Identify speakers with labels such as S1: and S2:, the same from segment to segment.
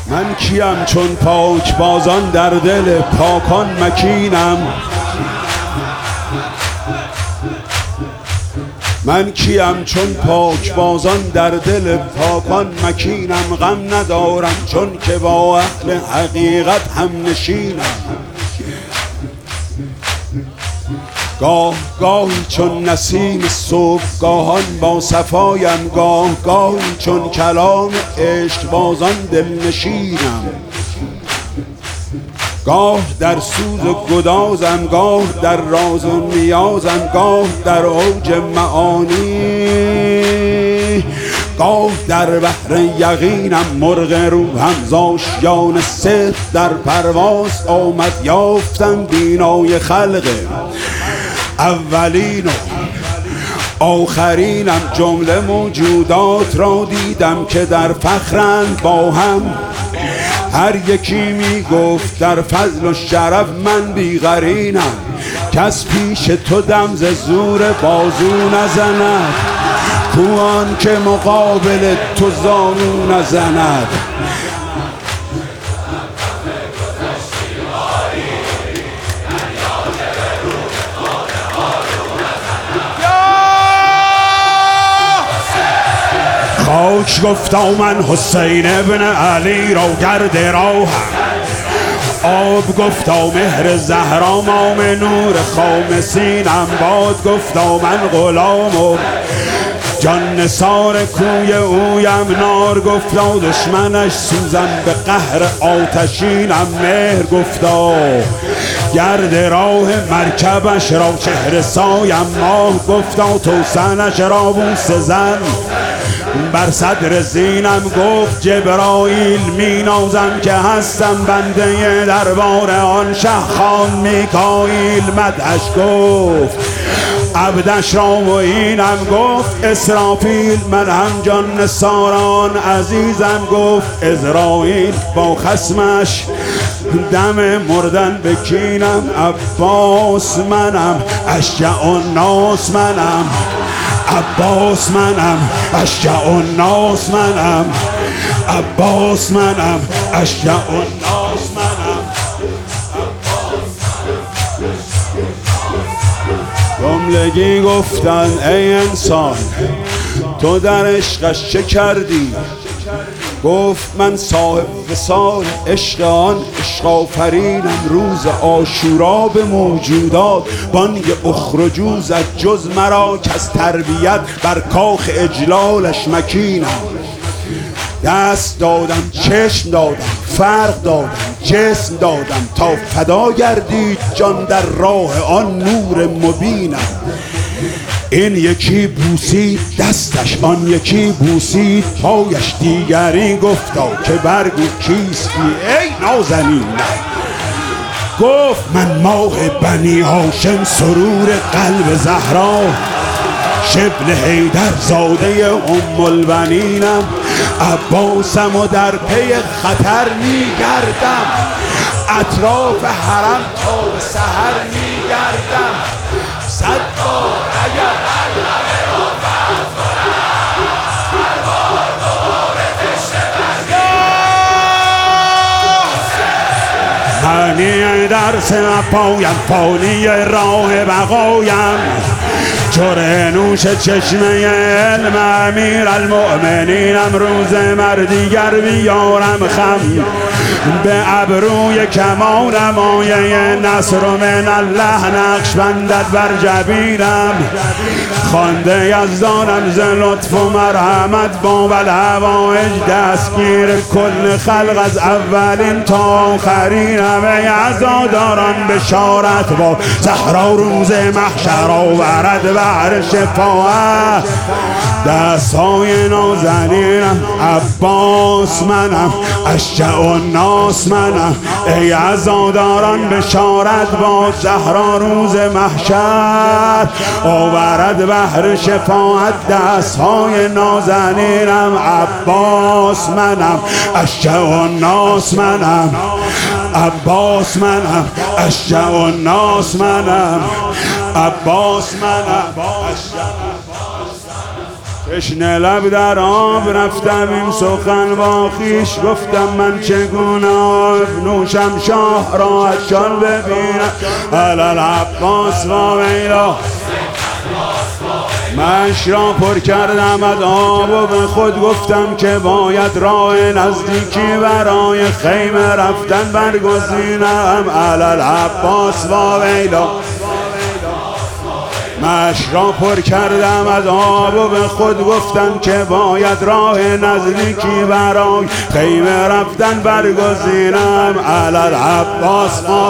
S1: من کیم چون پاک بازان در دل پاکان مکینم. من کیم چون پاک بازان در دل پاکان مکینم. غم ندارم چون که با اهل حقیقت هم نشینم. گاه گاهی چون نسیم صبحگاهان با صفایم، گاه گاهی چون کلام عشق بازان دل نشینم. گاه در سوز و گدازم، گاه در راز و نیازم، گاه در اوج معانی، گاه در بحر یقینم. مرغ روحم زاشیان صدق در پرواز آمد، یافتم بینای خلق اولین و آخرینم. جمله موجودات را دیدم که در فخرند با هم، هر یکی می گفت در فضل و شرف من بیغرینم. کس پیش تو دم ز زور بازو نزند، کوان که مقابل تو زانو نزند. خاک گفتا من حسین ابن علی را گرد راهم، آب گفتا مهر زهرا مام نور خام سینم. باد گفتا من غلام و جان نثار کوی اویم، نار گفتا دشمنش سوزم به قهر آتشینم. مهر گفتا گرد راه مرکبش را چهره سایم، ماه گفتا توسنش را بوسه زن بر صدر زینم. گفت جبرائیل می نازم که هستم بنده دربار آن شه خان میکائیل. مدحش گفت عبدش را و اینم. گفت اسرافیل من هم جان نثاران عزیزم. گفت عزراییل با خصمش دم مردن بکینم. عباس منم اشجع الناس منم، عباس منم اشجع الناس منم، عباس منم اشجع الناس منم. جملگی گفتن ای انسان تو در عشقش چه کردی؟ گفت من صاحب وصال عشق آن عشق آفرینم. روز عاشورا به موجودات بانگ اخرجوا زد، جز مرا کز تربیت بر کاخ اجلالش مکینم. دست دادم چشم دادم فرق دادم جسم دادم، تا فدا گردید جان در راه آن نور مبینم. این یکی بوسید دستش آن یکی بوسید پایش، دیگری گفتا که برگو کیستی ای نازنینم. گفت من ماه بنی هاشم سرور قلب زهرا، شبل حیدر زاده ام البنینم. عباسم و در پی خطر میگردم، اطراف حرم تا به سحر میگردم. صد بار اگر قلبه را فرض کنم، هر بار دوباره تشنه معنی درس پایم، فانی راه بقایم. چور نوش چشمه علم امیر المؤمنینم. روز مردیگر بیارم خم به ابروی کمانم، آیه نصر من الله نقش بندد بر جبینم. خوانده یزدانم ز لطف و مرحمت با الهوایج، دستگیر کل خلق از اولین تا آخرینم. ای عزاداران بشارت با زهرا روز محشر آورد بهر شفاعت دستهای نازنینم. عباس منم اشجع الناس منم، ای عزاداران بشارت با زهرا روز محشر آورد بهر شفاعت دستهای نازنینم. عباس منم اشجع الناس منم، عباس منم اشجع الناس منم، عباس منم اشجع تشنه لب در آب رفتم این سخن با خویش گفتم من چگونه آب نوشم شاه را عطشان ببینم علل عباس و ویلا مش را پر کردم از آب و به خود گفتم که باید راه نزدیکی برای خیمه رفتن برگزینم علل عباس و ویلا مش را پر کردم از آب و به خود گفتم که باید راه نزدیکی برای خیمه رفتن برگزینم علل عباس و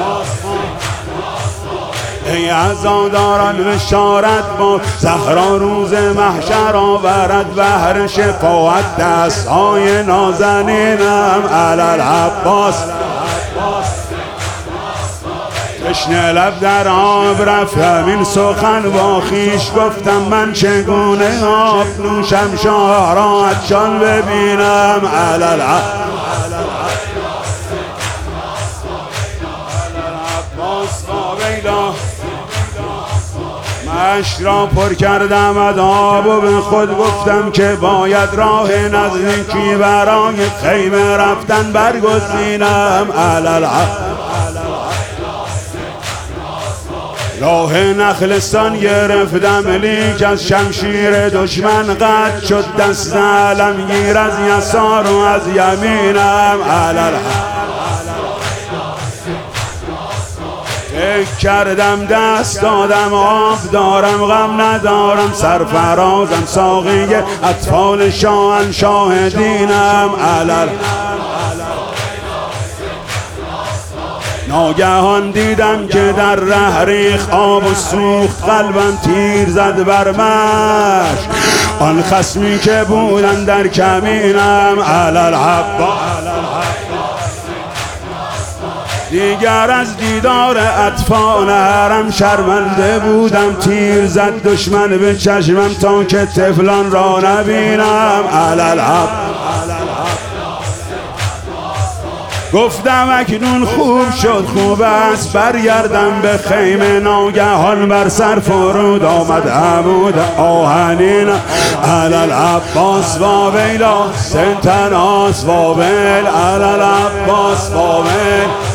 S1: ای عزاداران بشارت با زهرا روز محشر آورد بهر شفاعت دستهای نازنینم علل عباس تشنه لب در آب رفتم این سخن با خویش گفتم من چگونه آب نوشم شاه را عطشان ببینم علل عباس و ویلا مش را پر کردم از آب و به خود گفتم که باید راه نزدیکی برای خیمه رفتن برگزینم علل راه نخلستان گرفتم لیک از شمشیر دشمن قد شد دست علمگیر از یسار و از یمینم علل فکر کردم دست دادم آب دارم غم ندارم سرفرازم ساقی اطفال شاهنشاه دینم علل ناگهان دیدم که در ره ریخت آب و سوخت قلبم تیر زد بر مش آن خصمی که بودن در کمینم علل عباس دیگر از دیدار اطفال حرم شرمنده بودم تیر زد دشمن به چشمم تا که طفلان را نبینم علل گفتم اکنون خوب شد خوب است برگردم به خیمه ناگهان بر سر فرود آمد عمود آهنین علل عباس و ویلا سنتناس و ویل علل عباس و ویل